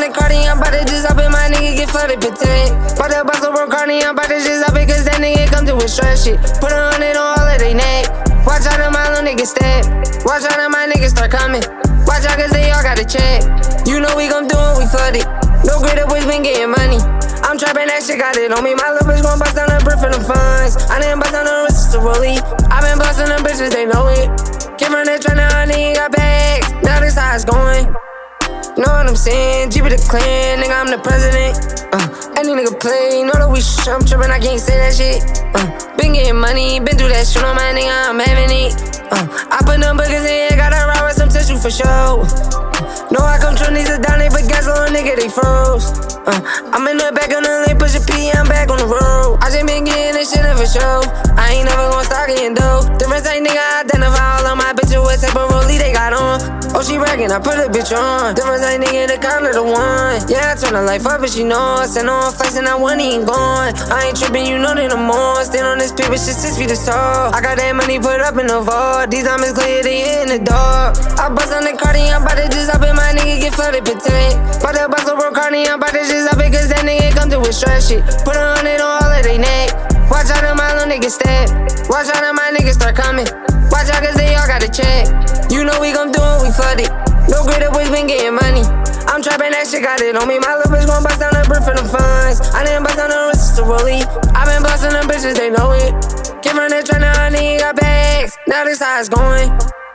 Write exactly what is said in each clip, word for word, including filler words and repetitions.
the Cardi, I'm about to just up it, my nigga get flooded, protect. Bought the box of broke Cardi, I'm about to just up it, cause that nigga come to with stress shit. Put a hundred on all of they neck. Watch out of my little niggas step. Watch out of my niggas start coming. Watch out cause they all got a check. You know we gon' do it, we flooded. No greater boys been getting money. I'm trapping that shit, got it on me. My little bitch gon' bust down the brick for them funds. I didn't bust down the wrist to rollie. I been bustin' them bitches, they know it. Came from the tryna, I nigga got bags. Now this how it's going. Know what I'm saying? G B the clan, nigga, I'm the president. Uh, any nigga play, know that we sh- I'm trippin', I can't say that shit. Uh, been getting money, been through that shit on my nigga, I'm having it. Uh, I put them boogers in, gotta ride with some tissue for sure. Know I come true, niggas down, they but gas on nigga, they froze. Uh, I'm in the back on the lane, push a P, I'm back on the road. I just been getting this shit in for sure. I ain't never gon' start getting dope. Difference ain't nigga, I identify all of my bitches with type of rollie they got on. Oh, she bragging, I put a bitch on. Difference ain't nigga, the count of the one. Yeah, I turn her life up, but she knows. Send on flights and I want ain't gone. I ain't tripping, you know that I'm on. Stand on this paper, shit six feet tall. I got that money put up in the vault. These diamonds clear, they in the dark. I bust on the Cardi, I'm about to just up it, my nigga get flooded, protect. Bought the box of broke Cardi, I'm about to just up it, cause that nigga come through with stress shit. Put a hundred on all of they neck. Watch out of my little niggas step. Watch out of my niggas start coming. Watch out cause they all got a check. You know we gon' do it, we flooded. No greater boys been getting money. I'm trapping that shit, got it on me. My little bitch gon' bust down the brick for them funds. I didn't bust down the wrist to rollie. I been bustin' them bitches, they know it. Came from the tryna, I nigga got bags. Now this how it's going.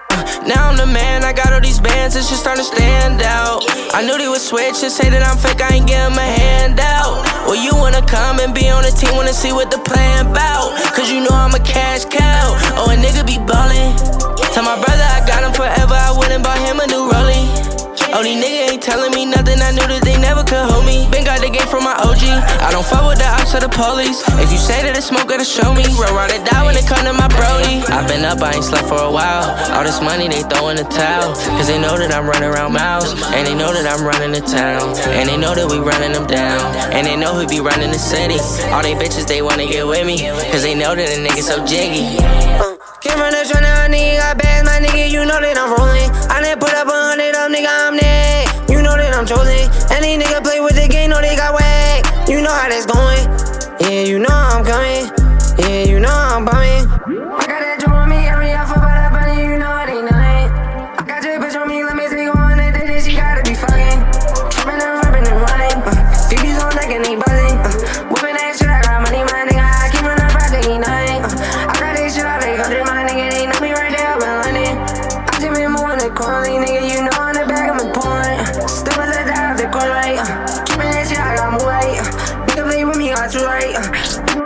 Now I'm the man, I got all these bands, it's just starting to stand out. I knew they would switch and say that I'm fake, I ain't give them a handout. Well, you wanna come and be on the team, wanna see what the plan bout. Cause you know I'm a cash cow, oh a nigga be ballin'. Tell my brother I got him forever, I went and bought him a new rollie. Oh, these niggas ain't telling me nothing, I knew that they never could hold me. Been got the game from my O G, I don't fuck with the ops or the police. If you say that it's smoke, gotta show me. Roll ride it die when it come to my brody. I been up, I ain't slept for a while. All this money, they throw in the towel. Cause they know that I'm running around miles. And they know that I'm running the town. And they know that we running them down. And they know who be running the city. All they bitches, they wanna get with me. Cause they know that a nigga so jiggy. Uh, came from the tryna, nigga got bags, my nigga, you know that I'm rolling. I didn't put up a hundred up, nigga, I'm there. You know that I'm chosen. Any nigga play with the game, know they got whack. You know how that's going. Yeah, you know I'm coming. Yeah, you know I'm bumming. I got that joint on me, every alpha, but I bet you know it ain't nothing. I got your bitch on me, let me take on it, then she gotta be fucking. Trippin' and rapping and running. Uh, B B's on deck and they buzzing. Uh, whipping that shit, I got money, my nigga. I keep running back, they ain't nothing. Uh, I got this shit out, they go to my nigga, they know me right there up in London. I just been moving the corny, nigga, you know on the back I'm in porn. Still as I die off the corner, right? Uh, trippin' that shit, I got more right. Uh, nigga play with me, got you right. Uh,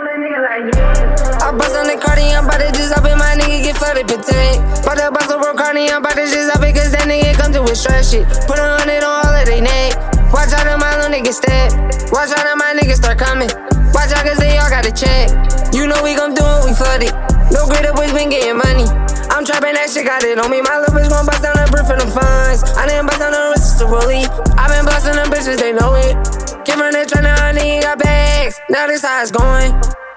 I bust on the Cardi, I'm about to just up it, my nigga get flooded, protect. Bought the box of broke Cardi, I'm about to just up it, cause that nigga come through with stress shit. Put a hundred on all of they neck. Watch out of my little niggas step. Watch out of my niggas start coming. Watch out cause they all got a check. You know we gon' do it, we flooded. No greater boys been getting money. I'm trapping that shit, got it on me. My little bitch gon' bust down the brick for them funds. I didn't bust down the wrist to rollie. I been bustin' them bitches, they know it. Came from the tryna, I nigga got bags. Now this how it's going.